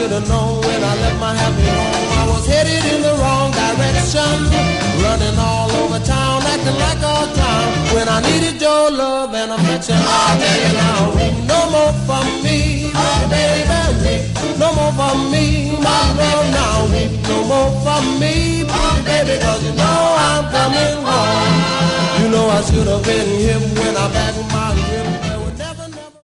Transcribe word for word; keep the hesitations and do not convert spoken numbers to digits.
should have known when I left my happy home. I was headed in the wrong direction, running all over town, acting like a clown. When I needed your love and affection, I'll tell you now, no more for me, baby. No more for me, my love now. No more for me, baby, cause you know I'm coming home. You know I should have been here when I backed my